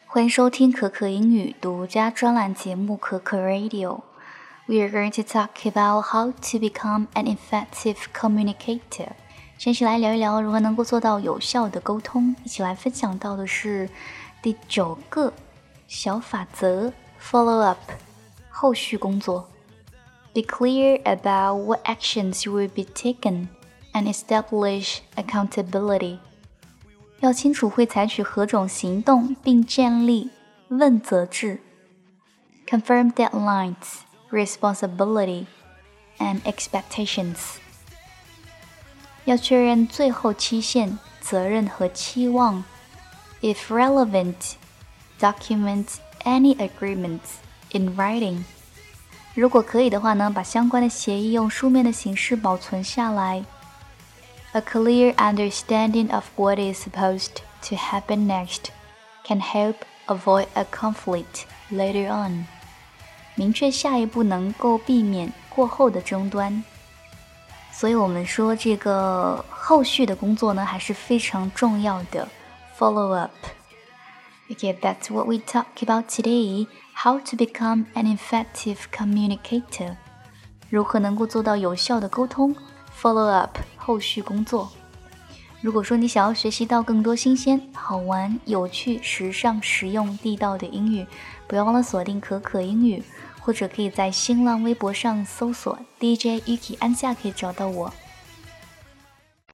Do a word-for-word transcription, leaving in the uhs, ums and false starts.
欢迎收听可可英语独家专栏节目可可 Radio。We are going to talk about how to become an effective communicator。先是来聊一聊如何能够做到有效的沟通，一起来分享到的是第九个小法则 Follow up 后续工作。Be clear about what actions will be taken and establish accountability。要清楚会采取何种行动，并建立问责制。Confirm deadlines, responsibility, and expectations。要确认最后期限、责任和期望。If relevant, document any agreements in writing。如果可以的话呢，把相关的协议用书面的形式保存下来。A clear understanding of what is supposed to happen next can help avoid a conflict later on. 明确下一步能够避免过后的争端。所以我们说这个后续的工作呢，还是非常重要的 follow up. Okay, that's what we talk about today. How to become an effective communicator. 如何能够做到有效的沟通 follow up.后续工作。如果说你想要学习到更多新鲜、好玩、有趣、时尚、实用、地道的英语，不要忘了锁定可可英语，或者可以在新浪微博上搜索 D J Yuki 安夏可以找到我。